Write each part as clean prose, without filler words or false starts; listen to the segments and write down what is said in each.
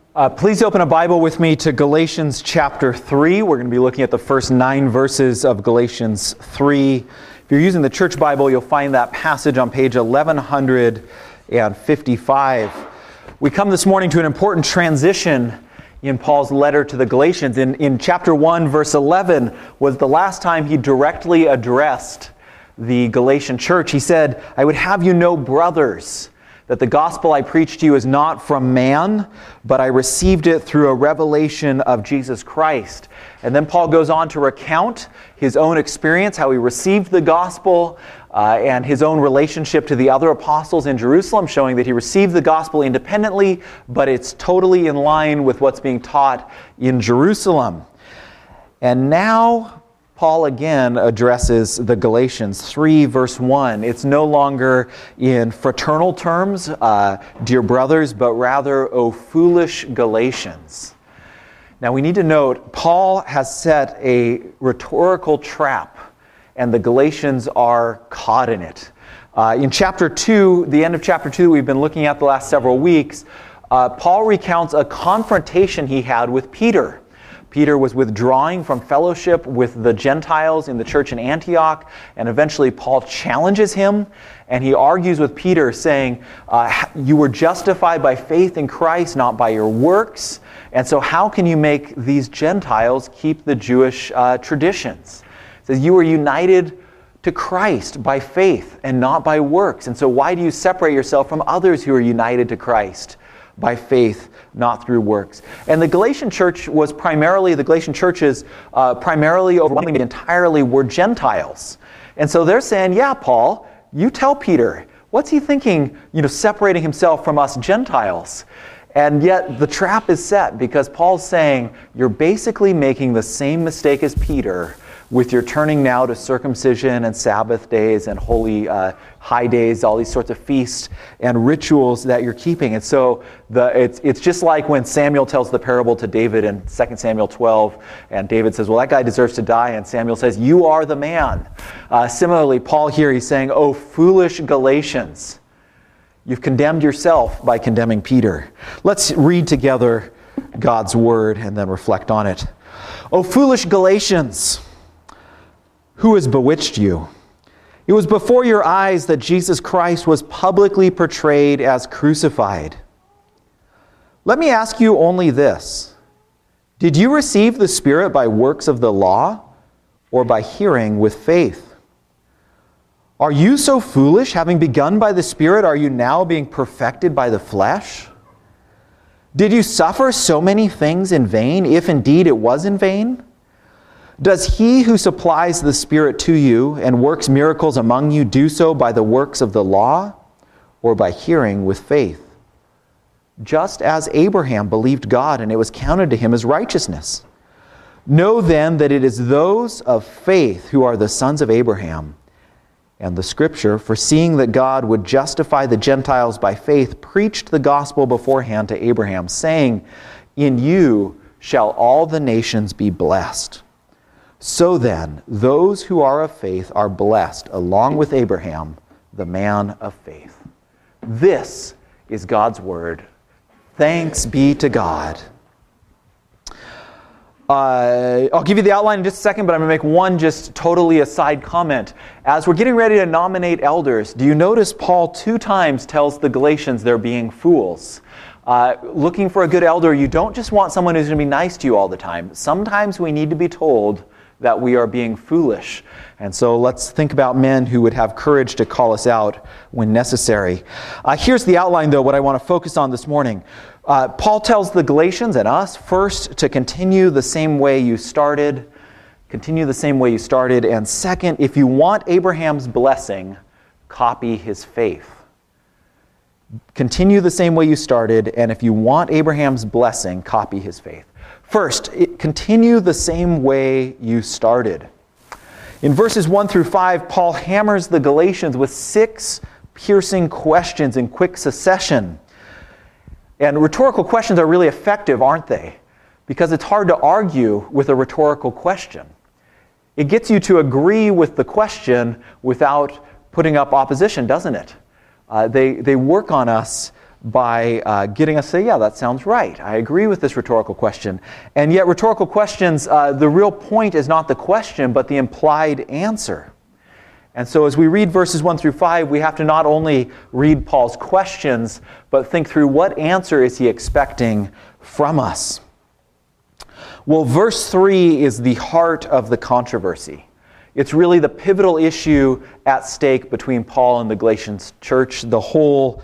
Please open a Bible with me to Galatians chapter 3. We're going to be looking at the first 9 verses of Galatians 3. If you're using the church Bible, you'll find that passage on page 1155. We come this morning to an important transition in Paul's letter to the Galatians. In chapter 1, verse 11, was the last time he directly addressed the Galatian church. He said, "I would have you know, brothers, that the gospel I preached to you is not from man, but I received it through a revelation of Jesus Christ." And then Paul goes on to recount his own experience, how he received the gospel, and his own relationship to the other apostles in Jerusalem, showing that he received the gospel independently, but it's totally in line with what's being taught in Jerusalem. And now Paul again addresses the Galatians 3 verse 1. It's no longer in fraternal terms, dear brothers, but rather, "O foolish Galatians." Now we need to note, Paul has set a rhetorical trap, and the Galatians are caught in it. In chapter 2, the end of chapter 2 that we've been looking at the last several weeks, Paul recounts a confrontation he had with Peter. Peter was withdrawing from fellowship with the Gentiles in the church in Antioch, and eventually Paul challenges him, and he argues with Peter saying, you were justified by faith in Christ, not by your works, and so how can you make these Gentiles keep the Jewish traditions? He says, you were united to Christ by faith and not by works, and so why do you separate yourself from others who are united to Christ by faith, not through works? And the Galatian churches, overwhelmingly entirely, were Gentiles. And so they're saying, yeah, Paul, you tell Peter, what's he thinking, separating himself from us Gentiles? And yet the trap is set, because Paul's saying, you're basically making the same mistake as Peter with your turning now to circumcision and Sabbath days and holy high days, all these sorts of feasts and rituals that you're keeping. And so it's just like when Samuel tells the parable to David in 2 Samuel 12, and David says, well, that guy deserves to die, and Samuel says, you are the man. Similarly, Paul here, he's saying, oh, foolish Galatians, you've condemned yourself by condemning Peter. Let's read together God's word and then reflect on it. Oh, foolish Galatians, who has bewitched you? It was before your eyes that Jesus Christ was publicly portrayed as crucified. Let me ask you only this. Did you receive the Spirit by works of the law, or by hearing with faith? Are you so foolish? Having begun by the Spirit, are you now being perfected by the flesh? Did you suffer so many things in vain, if indeed it was in vain? Does he who supplies the Spirit to you and works miracles among you do so by the works of the law, or by hearing with faith? Just as Abraham believed God, and it was counted to him as righteousness. Know then that it is those of faith who are the sons of Abraham. And the Scripture, foreseeing that God would justify the Gentiles by faith, preached the gospel beforehand to Abraham, saying, in you shall all the nations be blessed. So then, those who are of faith are blessed, along with Abraham, the man of faith. This is God's word. Thanks be to God. I'll give you the outline in just a second, but I'm going to make one just totally aside comment. As we're getting ready to nominate elders, do you notice Paul 2 times tells the Galatians they're being fools? Looking for a good elder, you don't just want someone who's going to be nice to you all the time. Sometimes we need to be told that we are being foolish. And so let's think about men who would have courage to call us out when necessary. Here's the outline, though, what I want to focus on this morning. Paul tells the Galatians and us, first, to continue the same way you started. Continue the same way you started. And second, if you want Abraham's blessing, copy his faith. Continue the same way you started, and if you want Abraham's blessing, copy his faith. First, continue the same way you started. In verses 1 through 5, Paul hammers the Galatians with 6 piercing questions in quick succession. And rhetorical questions are really effective, aren't they? Because it's hard to argue with a rhetorical question. It gets you to agree with the question without putting up opposition, doesn't it? They work on us by getting us to say, yeah, that sounds right. I agree with this rhetorical question. And yet rhetorical questions, the real point is not the question, but the implied answer. And so as we read verses 1 through 5, we have to not only read Paul's questions, but think through what answer is he expecting from us. Well, verse 3 is the heart of the controversy. It's really the pivotal issue at stake between Paul and the Galatians church. The whole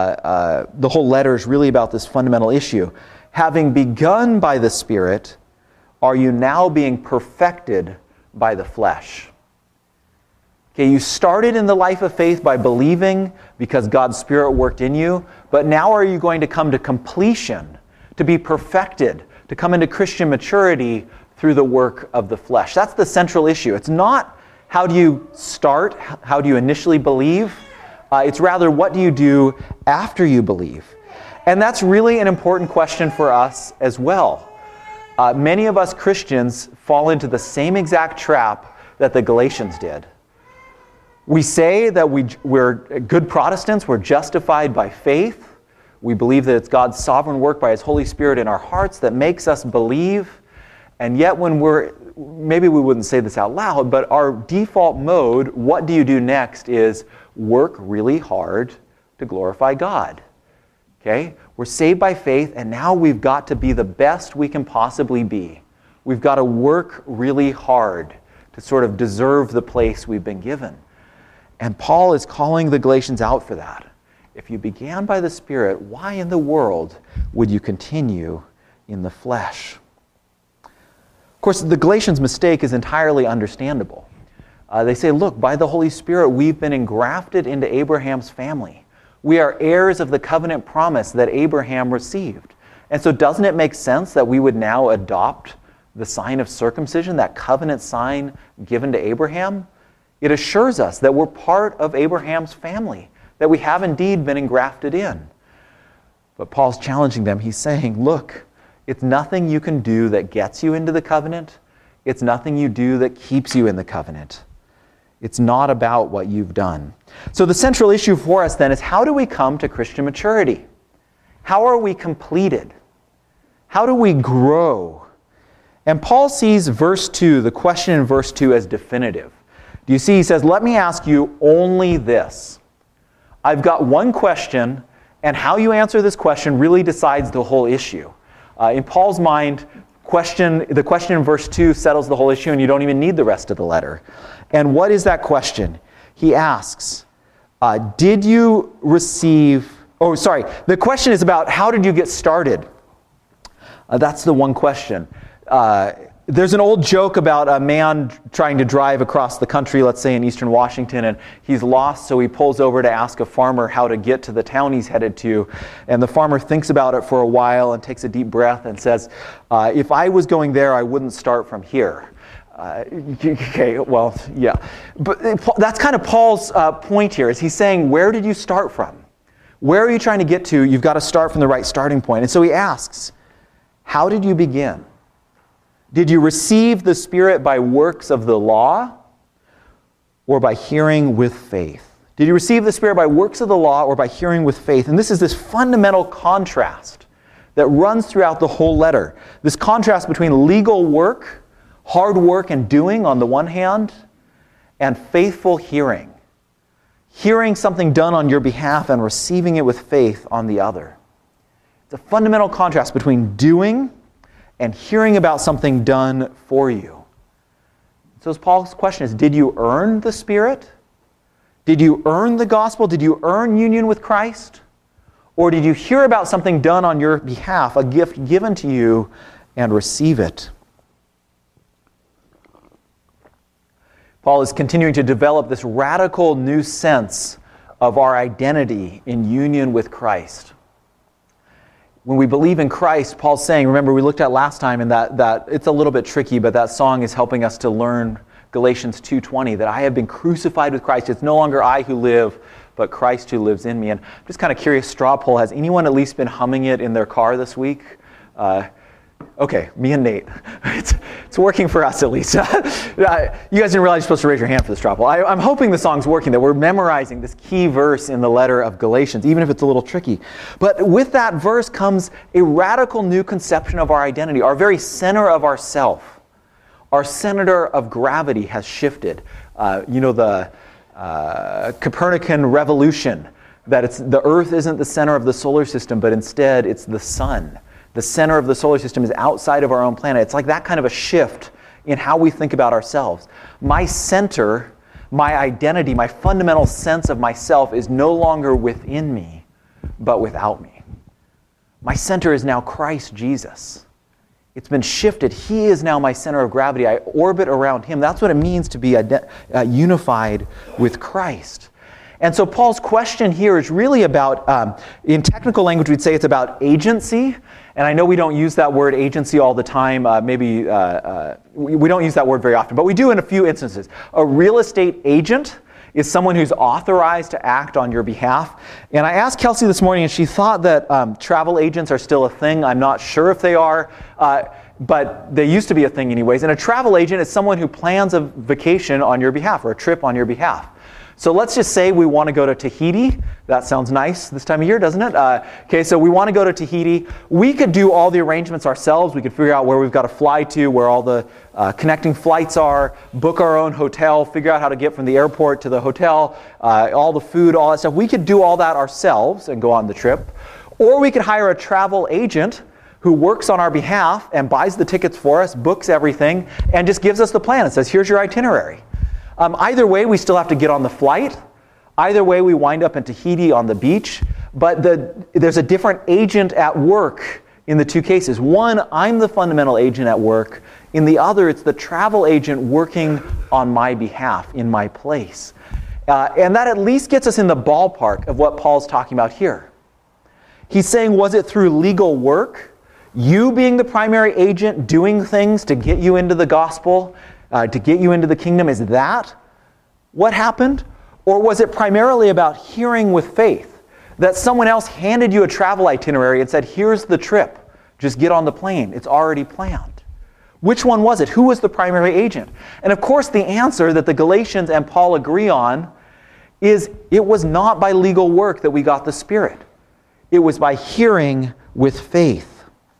letter is really about this fundamental issue. Having begun by the Spirit, are you now being perfected by the flesh? Okay, you started in the life of faith by believing because God's Spirit worked in you, but now are you going to come to completion, to be perfected, to come into Christian maturity through the work of the flesh? That's the central issue. It's not how do you start, how do you initially believe? It's rather what do you do after you believe? And that's really an important question for us as well. Many of us Christians fall into the same exact trap that the Galatians did. We say that we're good Protestants, we're justified by faith. We believe that it's God's sovereign work by His Holy Spirit in our hearts that makes us believe. And yet when maybe we wouldn't say this out loud, but our default mode, what do you do next, is work really hard to glorify God. Okay? We're saved by faith, and now we've got to be the best we can possibly be. We've got to work really hard to sort of deserve the place we've been given. And Paul is calling the Galatians out for that. If you began by the Spirit, why in the world would you continue in the flesh? Of course, the Galatians' mistake is entirely understandable. They say, look, by the Holy Spirit, we've been engrafted into Abraham's family. We are heirs of the covenant promise that Abraham received. And so doesn't it make sense that we would now adopt the sign of circumcision, that covenant sign given to Abraham? It assures us that we're part of Abraham's family, that we have indeed been engrafted in. But Paul's challenging them. He's saying, look, it's nothing you can do that gets you into the covenant. It's nothing you do that keeps you in the covenant. It's not about what you've done. So the central issue for us then is, how do we come to Christian maturity? How are we completed? How do we grow? And Paul sees verse 2, the question in verse 2, as definitive. Do you see? He says, let me ask you only this. I've got one question, and how you answer this question really decides the whole issue. In Paul's mind, the question in verse 2 settles the whole issue, and you don't even need the rest of the letter. And what is that question? He asks, did you receive... Oh, sorry. The question is about how did you get started? That's the one question. There's an old joke about a man trying to drive across the country, let's say in eastern Washington, and he's lost, so he pulls over to ask a farmer how to get to the town he's headed to. And the farmer thinks about it for a while and takes a deep breath and says, if I was going there, I wouldn't start from here. Okay, well, yeah. But that's kind of Paul's point here, is he's saying, where did you start from? Where are you trying to get to? You've got to start from the right starting point. And so he asks, how did you begin? Did you receive the Spirit by works of the law or by hearing with faith? Did you receive the Spirit by works of the law or by hearing with faith? And this is this fundamental contrast that runs throughout the whole letter. This contrast between legal work, hard work and doing on the one hand, and faithful hearing. Hearing something done on your behalf and receiving it with faith on the other. It's a fundamental contrast between doing and hearing about something done for you. So Paul's question is, did you earn the Spirit? Did you earn the gospel? Did you earn union with Christ? Or did you hear about something done on your behalf, a gift given to you, and receive it? Paul is continuing to develop this radical new sense of our identity in union with Christ. When we believe in Christ, Paul's saying, remember we looked at last time, and that it's a little bit tricky, but that song is helping us to learn Galatians 2:20, that I have been crucified with Christ. It's no longer I who live, but Christ who lives in me. And I'm just kind of curious, straw poll, has anyone at least been humming it in their car this week? Okay, me and Nate. It's working for us at least. You guys didn't realize you're supposed to raise your hand for this drop. Well, I'm hoping the song's working, that we're memorizing this key verse in the letter of Galatians, even if it's a little tricky. But with that verse comes a radical new conception of our identity. Our very center of ourself, our center of gravity has shifted. The Copernican revolution, that the Earth isn't the center of the solar system, but instead it's the sun. The center of the solar system is outside of our own planet. It's like that kind of a shift in how we think about ourselves. My center, my identity, my fundamental sense of myself is no longer within me, but without me. My center is now Christ Jesus. It's been shifted. He is now my center of gravity. I orbit around Him. That's what it means to be unified with Christ. And so Paul's question here is really about, in technical language we'd say it's about agency. And I know we don't use that word agency all the time. We don't use that word very often, but we do in a few instances. A real estate agent is someone who's authorized to act on your behalf. And I asked Kelsey this morning, and she thought that travel agents are still a thing. I'm not sure if they are, but they used to be a thing anyways. And a travel agent is someone who plans a vacation on your behalf or a trip on your behalf. So let's just say we want to go to Tahiti. That sounds nice this time of year, doesn't it? Okay, so we want to go to Tahiti. We could do all the arrangements ourselves. We could figure out where we've got to fly to, where all the connecting flights are, book our own hotel, figure out how to get from the airport to the hotel, all the food, all that stuff. We could do all that ourselves and go on the trip. Or we could hire a travel agent who works on our behalf and buys the tickets for us, books everything, and just gives us the plan and says, here's your itinerary. Either way, we still have to get on the flight. Either way, we wind up in Tahiti on the beach. But there's a different agent at work in the two cases. One, I'm the fundamental agent at work. In the other, it's the travel agent working on my behalf, in my place. And that at least gets us in the ballpark of what Paul's talking about here. He's saying, was it through legal work? You being the primary agent, doing things to get you into the gospel, to get you into the kingdom, is that what happened? Or was it primarily about hearing with faith? That someone else handed you a travel itinerary and said, here's the trip. Just get on the plane. It's already planned. Which one was it? Who was the primary agent? And of course, the answer that the Galatians and Paul agree on is it was not by legal work that we got the Spirit. It was by hearing with faith.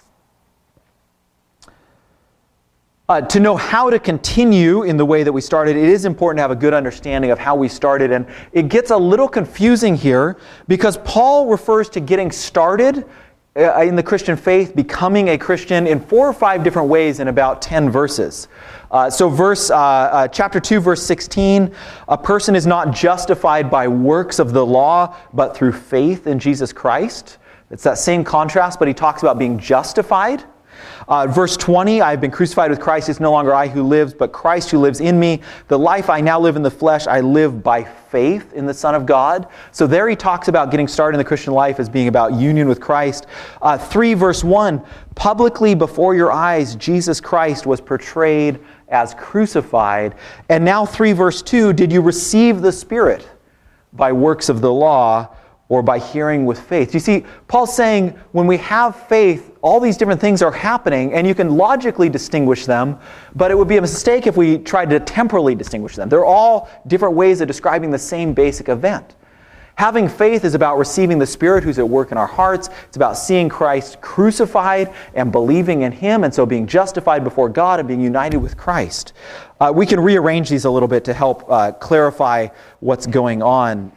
To know how to continue in the way that we started, it is important to have a good understanding of how we started. And it gets a little confusing here because Paul refers to getting started in the Christian faith, becoming a Christian, in 4 or 5 different ways in about 10 verses. Chapter 2, verse 16, a person is not justified by works of the law, but through faith in Jesus Christ. It's that same contrast, but he talks about being justified. Verse 20, I have been crucified with Christ. It's no longer I who lives, but Christ who lives in me. The life I now live in the flesh, I live by faith in the Son of God. So there he talks about getting started in the Christian life as being about union with Christ. 3 verse 1, publicly before your eyes, Jesus Christ was portrayed as crucified. And now 3 verse 2, did you receive the Spirit by works of the law or by hearing with faith? You see, Paul's saying when we have faith, all these different things are happening, and you can logically distinguish them, but it would be a mistake if we tried to temporally distinguish them. They're all different ways of describing the same basic event. Having faith is about receiving the Spirit who's at work in our hearts. It's about seeing Christ crucified and believing in Him, and so being justified before God and being united with Christ. We can rearrange these a little bit to help clarify what's going on.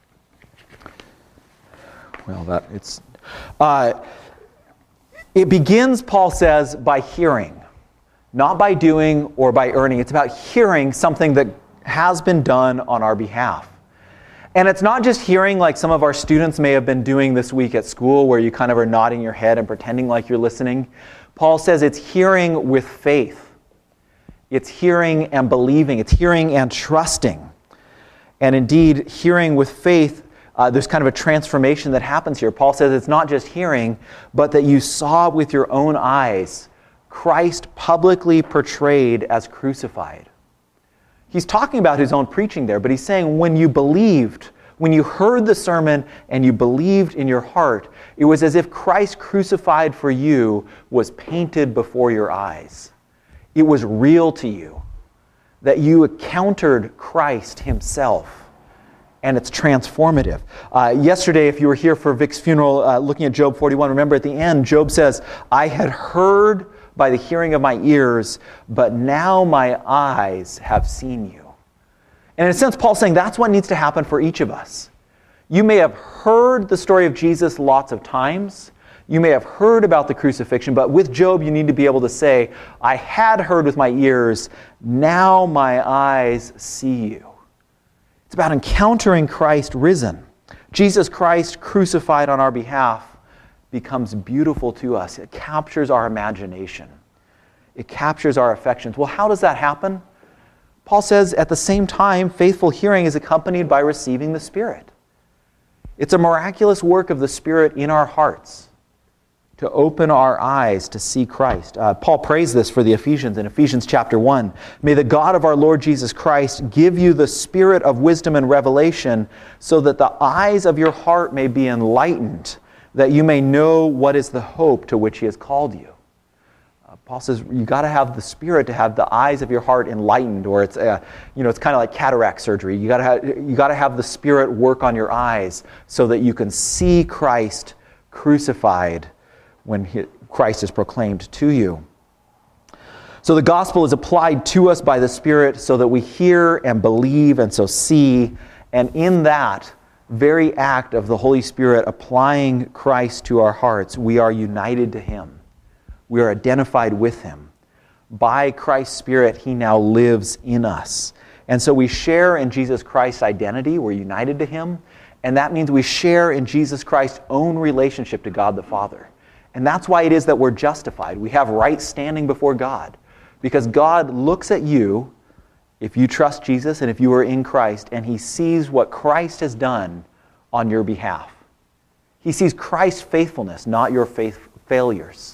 It begins, Paul says, by hearing, not by doing or by earning. It's about hearing something that has been done on our behalf. And it's not just hearing like some of our students may have been doing this week at school, where you kind of are nodding your head and pretending like you're listening. Paul says it's hearing with faith. It's hearing and believing. It's hearing and trusting. And indeed, hearing with faith, there's kind of a transformation that happens here. Paul says it's not just hearing, but that you saw with your own eyes Christ publicly portrayed as crucified. He's talking about his own preaching there, but he's saying when you believed, When you heard the sermon and you believed in your heart, it was as if Christ crucified for you was painted before your eyes. It was real to you, that you encountered Christ himself. And it's transformative. Yesterday, if you were here for Vic's funeral, looking at Job 41, remember at the end, Job says, I had heard by the hearing of my ears, but now my eyes have seen you. And in a sense, Paul's saying that's what needs to happen for each of us. You may have heard the story of Jesus lots of times. You may have heard about the crucifixion, but with Job, you need to be able to say, I had heard with my ears, now my eyes see you. It's about encountering Christ risen. Jesus Christ crucified on our behalf becomes beautiful to us. It captures our imagination. It captures our affections. Well, how does that happen? Paul says, at the same time, faithful hearing is accompanied by receiving the Spirit. It's a miraculous work of the Spirit in our hearts to open our eyes to see Christ. Paul prays this for the Ephesians in Ephesians chapter 1. May the God of our Lord Jesus Christ give you the spirit of wisdom and revelation so that the eyes of your heart may be enlightened, that you may know what is the hope to which he has called you. Paul says you got to have the Spirit to have the eyes of your heart enlightened, or it's it's kind of like cataract surgery. You got to have the Spirit work on your eyes so that you can see Christ crucified when Christ is proclaimed to you. So the gospel is applied to us by the Spirit so that we hear and believe and so see, and in that very act of the Holy Spirit applying Christ to our hearts, we are united to him. We are identified with him. By Christ's Spirit, he now lives in us. And so we share in Jesus Christ's identity. We're united to him. And that means we share in Jesus Christ's own relationship to God the Father. And that's why it is that we're justified. We have right standing before God. Because God looks at you, if you trust Jesus and if you are in Christ, and he sees what Christ has done on your behalf. He sees Christ's faithfulness, not your failures.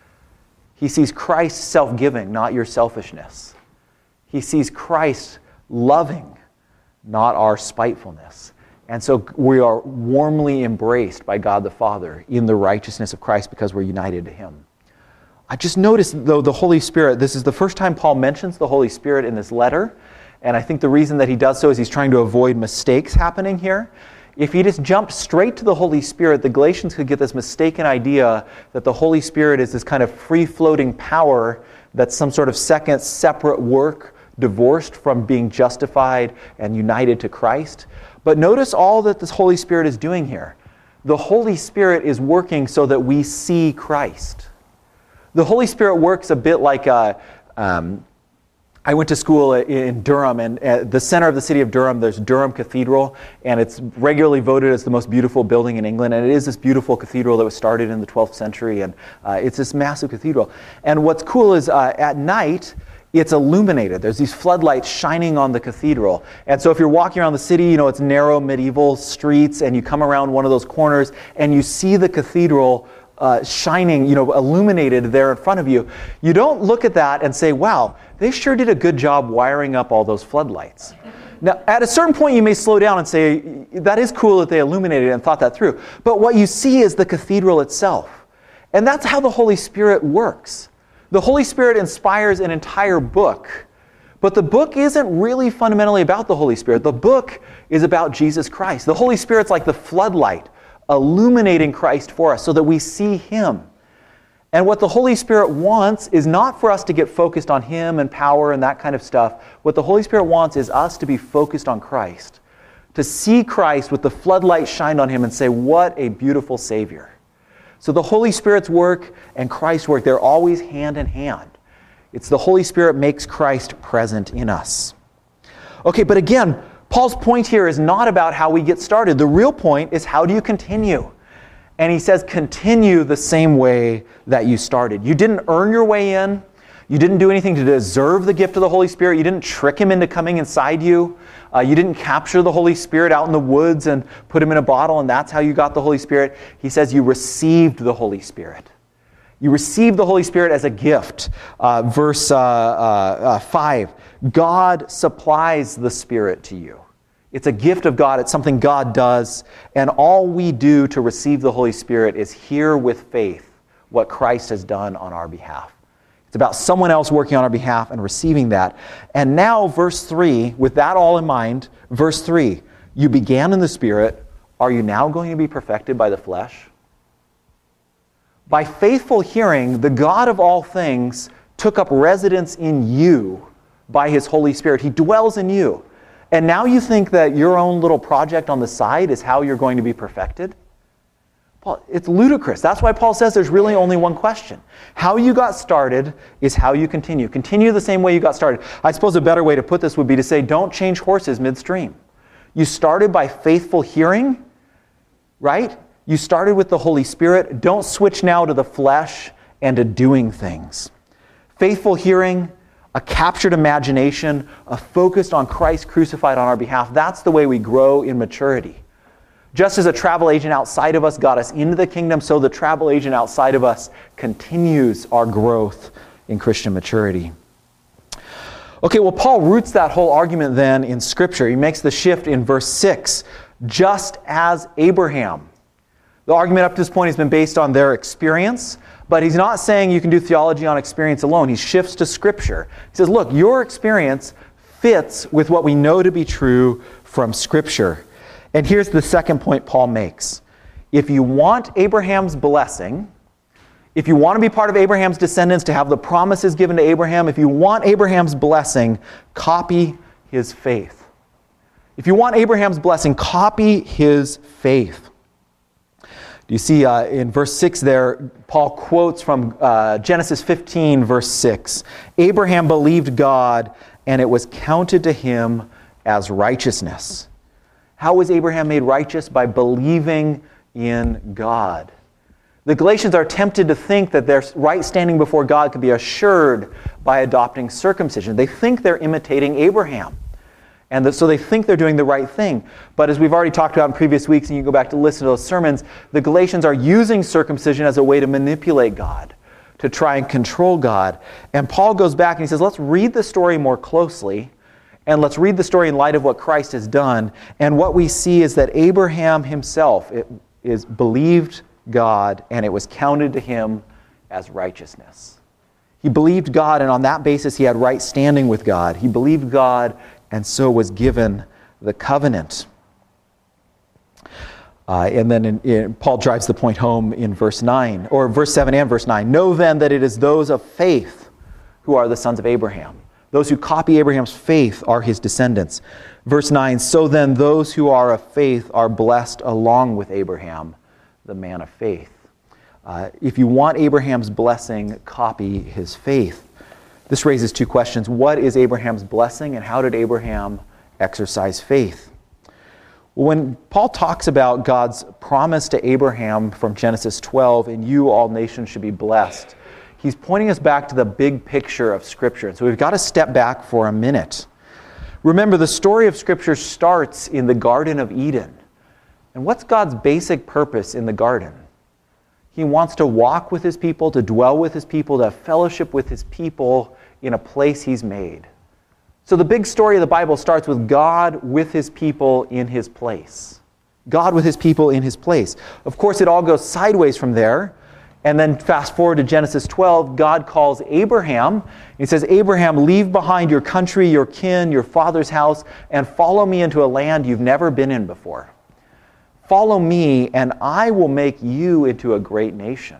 He sees Christ self-giving, not your selfishness. He sees Christ loving, not our spitefulness. And so we are warmly embraced by God the Father in the righteousness of Christ because we're united to him. I just noticed, though, the Holy Spirit, this is the first time Paul mentions the Holy Spirit in this letter. And I think the reason that he does so is he's trying to avoid mistakes happening here. If he just jumped straight to the Holy Spirit, the Galatians could get this mistaken idea that the Holy Spirit is this kind of free-floating power that's some sort of second separate work, divorced from being justified and united to Christ. But notice all that this Holy Spirit is doing here. The Holy Spirit is working so that we see Christ. The Holy Spirit works a bit like I went to school in Durham, and at the center of the city of Durham, there's Durham Cathedral, and it's regularly voted as the most beautiful building in England, and it is this beautiful cathedral that was started in the 12th century, and it's this massive cathedral. And what's cool is at night, it's illuminated. There's these floodlights shining on the cathedral. And so if you're walking around the city, it's narrow medieval streets, and you come around one of those corners, and you see the cathedral shining, illuminated there in front of you. You don't look at that and say, wow, they sure did a good job wiring up all those floodlights. Now, at a certain point, you may slow down and say, that is cool that they illuminated and thought that through. But what you see is the cathedral itself. And that's how the Holy Spirit works. The Holy Spirit inspires an entire book. But the book isn't really fundamentally about the Holy Spirit. The book is about Jesus Christ. The Holy Spirit's like the floodlight, illuminating Christ for us so that we see him. And what the Holy Spirit wants is not for us to get focused on him and power and that kind of stuff. What the Holy Spirit wants is us to be focused on Christ, to see Christ with the floodlight shined on him and say, what a beautiful Savior. So the Holy Spirit's work and Christ's work, they're always hand in hand. It's the Holy Spirit makes Christ present in us. Okay, but again, Paul's point here is not about how we get started. The real point is, how do you continue? And he says, continue the same way that you started. You didn't earn your way in. You didn't do anything to deserve the gift of the Holy Spirit. You didn't trick him into coming inside you. You didn't capture the Holy Spirit out in the woods and put him in a bottle, and that's how you got the Holy Spirit. He says you received the Holy Spirit. You received the Holy Spirit as a gift. Verse 5, God supplies the Spirit to you. It's a gift of God. It's something God does. And all we do to receive the Holy Spirit is hear with faith what Christ has done on our behalf. It's about someone else working on our behalf and receiving that. And now, verse 3, with that all in mind, verse 3, you began in the Spirit. Are you now going to be perfected by the flesh? By faithful hearing, the God of all things took up residence in you by His Holy Spirit. He dwells in you. And now you think that your own little project on the side is how you're going to be perfected? Well, it's ludicrous. That's why Paul says there's really only one question. How you got started is how you continue. Continue the same way you got started. I suppose a better way to put this would be to say, don't change horses midstream. You started by faithful hearing, right? You started with the Holy Spirit. Don't switch now to the flesh and to doing things. Faithful hearing, a captured imagination, a focused on Christ crucified on our behalf. That's the way we grow in maturity. Just as a travel agent outside of us got us into the kingdom, so the travel agent outside of us continues our growth in Christian maturity. Okay, well, Paul roots that whole argument then in Scripture. He makes the shift in verse 6, just as Abraham. The argument up to this point has been based on their experience, but he's not saying you can do theology on experience alone. He shifts to Scripture. He says, look, your experience fits with what we know to be true from Scripture. And here's the second point Paul makes. If you want Abraham's blessing, if you want to be part of Abraham's descendants, to have the promises given to Abraham, if you want Abraham's blessing, copy his faith. If you want Abraham's blessing, copy his faith. You see in verse 6 there, Paul quotes from Genesis 15, verse 6. Abraham believed God, and it was counted to him as righteousness. How was Abraham made righteous? By believing in God. The Galatians are tempted to think that their right standing before God could be assured by adopting circumcision. They think they're imitating Abraham. And so they think they're doing the right thing. But as we've already talked about in previous weeks, and you go back to listen to those sermons, the Galatians are using circumcision as a way to manipulate God, to try and control God. And Paul goes back and he says, let's read the story more closely, and let's read the story in light of what Christ has done. And what we see is that Abraham himself believed God, and it was counted to him as righteousness. He believed God, and on that basis he had right standing with God. He believed God, and so was given the covenant. And then Paul drives the point home in verse 9, or verse 7 and verse 9. Know then that it is those of faith who are the sons of Abraham. Those who copy Abraham's faith are his descendants. Verse 9, so then those who are of faith are blessed along with Abraham, the man of faith. If you want Abraham's blessing, copy his faith. This raises two questions. What is Abraham's blessing, and how did Abraham exercise faith? Well, when Paul talks about God's promise to Abraham from Genesis 12, in you all nations should be blessed, he's pointing us back to the big picture of Scripture. And so we've got to step back for a minute. Remember, the story of Scripture starts in the Garden of Eden. And what's God's basic purpose in the garden? He wants to walk with his people, to dwell with his people, to have fellowship with his people in a place he's made. So the big story of the Bible starts with God with his people in his place. God with his people in his place. Of course, it all goes sideways from there. And then fast forward to Genesis 12, God calls Abraham. He says, Abraham, leave behind your country, your kin, your father's house, and follow me into a land you've never been in before. Follow me, and I will make you into a great nation.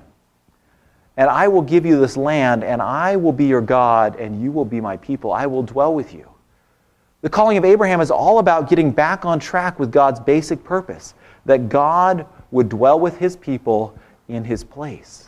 And I will give you this land, and I will be your God, and you will be my people. I will dwell with you. The calling of Abraham is all about getting back on track with God's basic purpose, that God would dwell with his people in his place.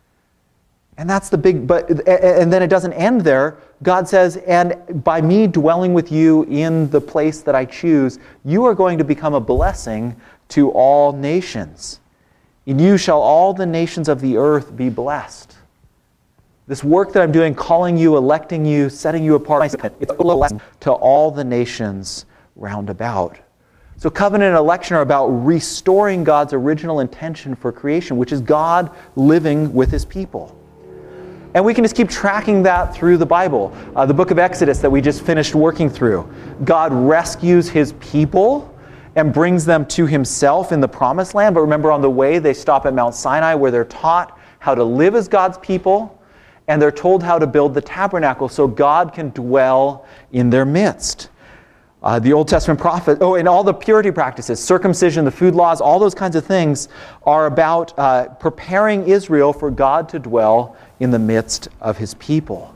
And that's the big, and then it doesn't end there. God says, and by me dwelling with you in the place that I choose, you are going to become a blessing to all nations. In you shall all the nations of the earth be blessed. This work that I'm doing, calling you, electing you, setting you apart, it's a blessing to all the nations round about. So covenant and election are about restoring God's original intention for creation, which is God living with his people. And we can just keep tracking that through the Bible. The book of Exodus that we just finished working through. God rescues his people and brings them to himself in the promised land. But remember, on the way, they stop at Mount Sinai where they're taught how to live as God's people. And they're told how to build the tabernacle so God can dwell in their midst. The Old Testament prophet, and all the purity practices, circumcision, the food laws, all those kinds of things are about preparing Israel for God to dwell in the midst of his people.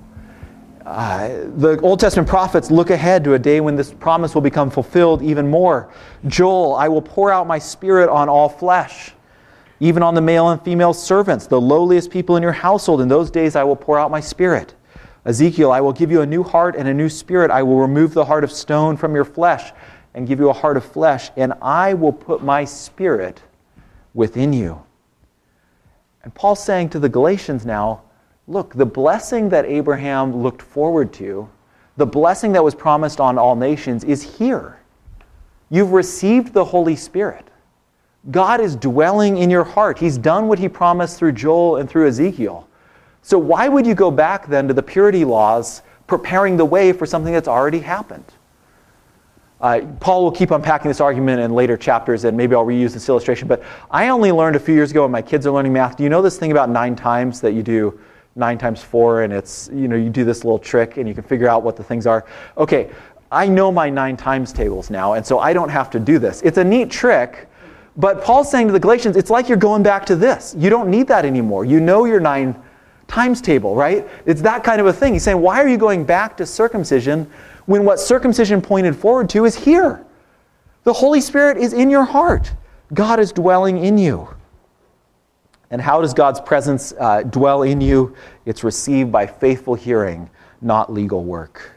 The Old Testament prophets look ahead to a day when this promise will become fulfilled even more. Joel, I will pour out my spirit on all flesh, even on the male and female servants, the lowliest people in your household. In those days I will pour out my spirit. Ezekiel, I will give you a new heart and a new spirit. I will remove the heart of stone from your flesh and give you a heart of flesh, and I will put my spirit within you. And Paul's saying to the Galatians now, look, the blessing that Abraham looked forward to, the blessing that was promised on all nations is here. You've received the Holy Spirit. God is dwelling in your heart. He's done what he promised through Joel and through Ezekiel. So why would you go back then to the purity laws, preparing the way for something that's already happened? Paul will keep unpacking this argument in later chapters, and maybe I'll reuse this illustration. But I only learned a few years ago when my kids are learning math. Do you know this thing about 9 times that you do 9 times 4, and it's, you do this little trick and you can figure out what the things are? Okay, I know my 9 times tables now, and so I don't have to do this. It's a neat trick, but Paul's saying to the Galatians, it's like you're going back to this. You don't need that anymore. You know your 9 times table, right? It's that kind of a thing. He's saying, why are you going back to circumcision when what circumcision pointed forward to is here? The Holy Spirit is in your heart. God is dwelling in you. And how does God's presence dwell in you? It's received by faithful hearing, not legal work.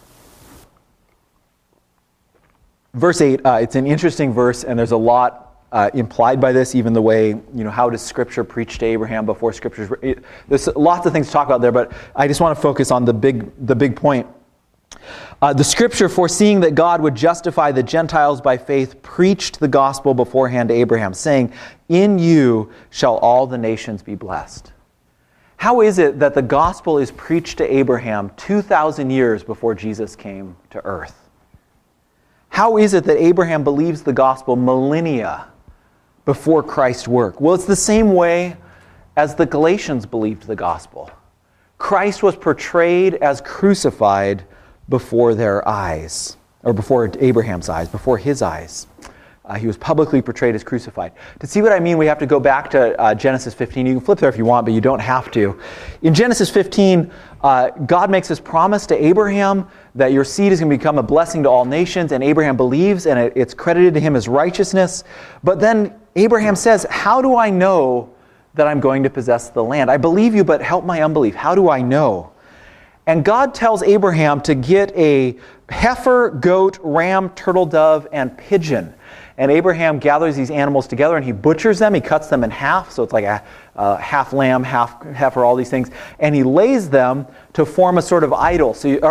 Verse 8, it's an interesting verse, and there's a lot implied by this, even the way, how does Scripture preach to Abraham before Scripture? There's lots of things to talk about there, but I just want to focus on the big point. The Scripture, foreseeing that God would justify the Gentiles by faith, preached the gospel beforehand to Abraham, saying, in you shall all the nations be blessed. How is it that the gospel is preached to Abraham 2,000 years before Jesus came to earth? How is it that Abraham believes the gospel millennia before Christ's work? Well, it's the same way as the Galatians believed the gospel. Christ was portrayed as crucified before their eyes, or before Abraham's eyes, before his eyes. He was publicly portrayed as crucified. To see what I mean, we have to go back to Genesis 15. You can flip there if you want, but you don't have to. In Genesis 15, God makes this promise to Abraham that your seed is going to become a blessing to all nations, and Abraham believes, and it's credited to him as righteousness. But then Abraham says, how do I know that I'm going to possess the land? I believe you, but help my unbelief. How do I know? And God tells Abraham to get a heifer, goat, ram, turtle dove, and pigeon. And Abraham gathers these animals together and he butchers them. He cuts them in half, so it's like a half lamb, half heifer, all these things. And he lays them to form a sort of idol.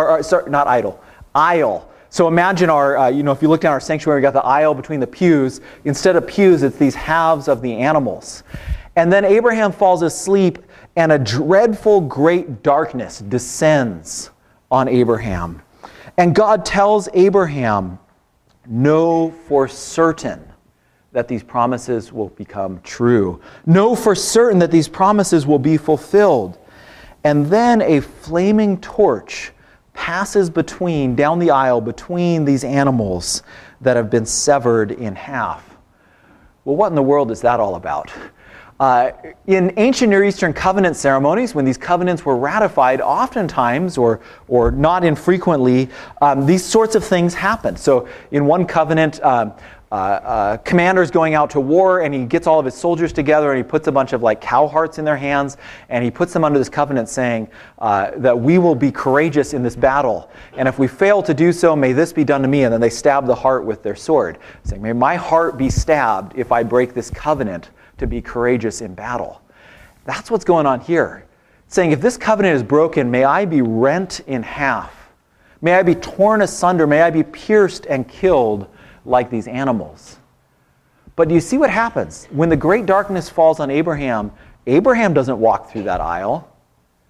Aisle. So imagine our, if you look down our sanctuary, we got the aisle between the pews. Instead of pews, it's these halves of the animals. And then Abraham falls asleep, and a dreadful great darkness descends on Abraham. And God tells Abraham, know for certain that these promises will become true. Know for certain that these promises will be fulfilled. And then a flaming torch passes down the aisle between these animals that have been severed in half. Well, what in the world is that all about? In ancient Near Eastern covenant ceremonies, when these covenants were ratified, oftentimes, or not infrequently, these sorts of things happened. So in one covenant, commander's going out to war, and he gets all of his soldiers together, and he puts a bunch of cow hearts in their hands, and he puts them under this covenant saying that we will be courageous in this battle, and if we fail to do so, may this be done to me. And then they stab the heart with their sword, saying, may my heart be stabbed if I break this covenant to be courageous in battle. That's what's going on here. Saying, if this covenant is broken, may I be rent in half. May I be torn asunder. May I be pierced and killed like these animals. But do you see what happens? When the great darkness falls on Abraham, Abraham doesn't walk through that aisle.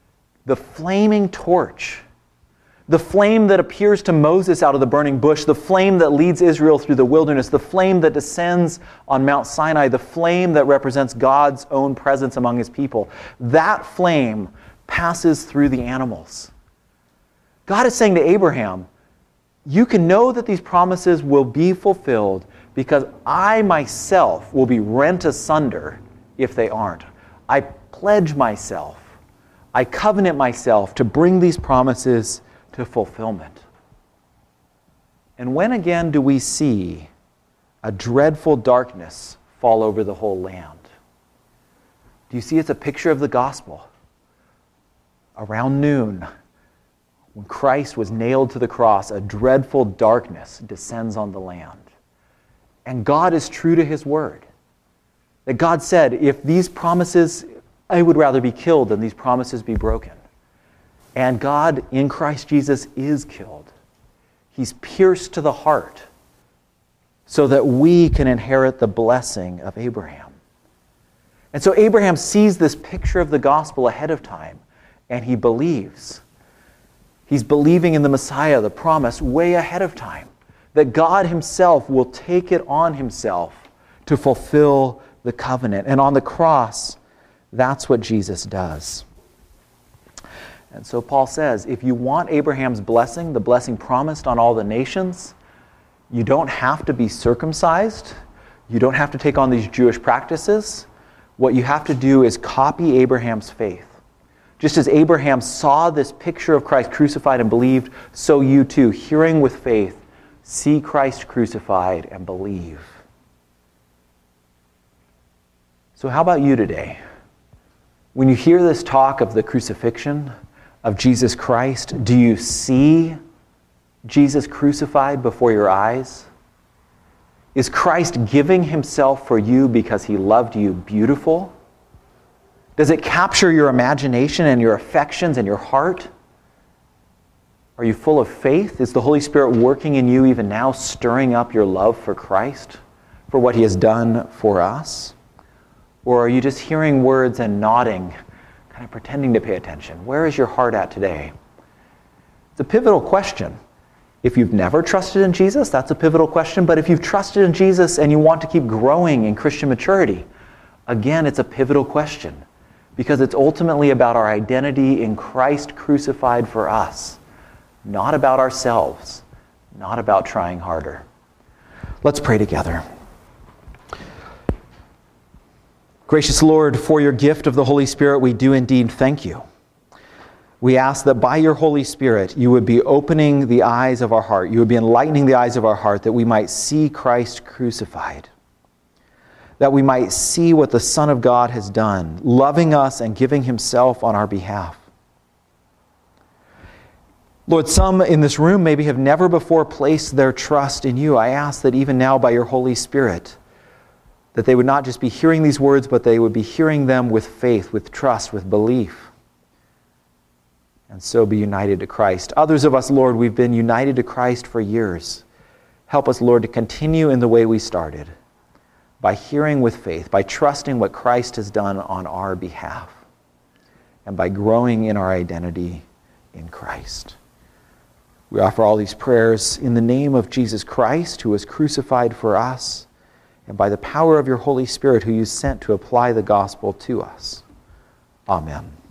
the flaming torch, the flame that appears to Moses out of the burning bush, the flame that leads Israel through the wilderness, the flame that descends on Mount Sinai, the flame that represents God's own presence among his people. That flame passes through the animals. God is saying to Abraham, you can know that these promises will be fulfilled because I myself will be rent asunder if they aren't. I pledge myself, I covenant myself to bring these promises to fulfillment. And when again do we see a dreadful darkness fall over the whole land? Do you see it's a picture of the gospel? Around noon, when Christ was nailed to the cross, a dreadful darkness descends on the land. And God is true to his word. That God said, if these promises, I would rather be killed than these promises be broken. And God in Christ Jesus is killed. He's pierced to the heart so that we can inherit the blessing of Abraham. And so Abraham sees this picture of the gospel ahead of time, and he believes. He's believing in the Messiah, the promise, way ahead of time, that God himself will take it on himself to fulfill the covenant. And on the cross, that's what Jesus does. And so Paul says, if you want Abraham's blessing, the blessing promised on all the nations, you don't have to be circumcised. You don't have to take on these Jewish practices. What you have to do is copy Abraham's faith. Just as Abraham saw this picture of Christ crucified and believed, so you too, hearing with faith, see Christ crucified and believe. So how about you today? When you hear this talk of the crucifixion of Jesus Christ, do you see Jesus crucified before your eyes? Is Christ giving himself for you because he loved you beautiful? Does it capture your imagination and your affections and your heart? Are you full of faith? Is the Holy Spirit working in you even now, stirring up your love for Christ, for what he has done for us? Or are you just hearing words and nodding, kind of pretending to pay attention? Where is your heart at today? It's a pivotal question. If you've never trusted in Jesus, that's a pivotal question. But if you've trusted in Jesus and you want to keep growing in Christian maturity, again, it's a pivotal question. Because it's ultimately about our identity in Christ crucified for us. Not about ourselves. Not about trying harder. Let's pray together. Gracious Lord, for your gift of the Holy Spirit, we do indeed thank you. We ask that by your Holy Spirit, you would be opening the eyes of our heart. You would be enlightening the eyes of our heart that we might see Christ crucified. That we might see what the Son of God has done, loving us and giving himself on our behalf. Lord, some in this room maybe have never before placed their trust in you. I ask that even now by your Holy Spirit, that they would not just be hearing these words, but they would be hearing them with faith, with trust, with belief, and so be united to Christ. Others of us, Lord, we've been united to Christ for years. Help us, Lord, to continue in the way we started, by hearing with faith, by trusting what Christ has done on our behalf, and by growing in our identity in Christ. We offer all these prayers in the name of Jesus Christ, who was crucified for us, and by the power of your Holy Spirit, who you sent to apply the gospel to us. Amen.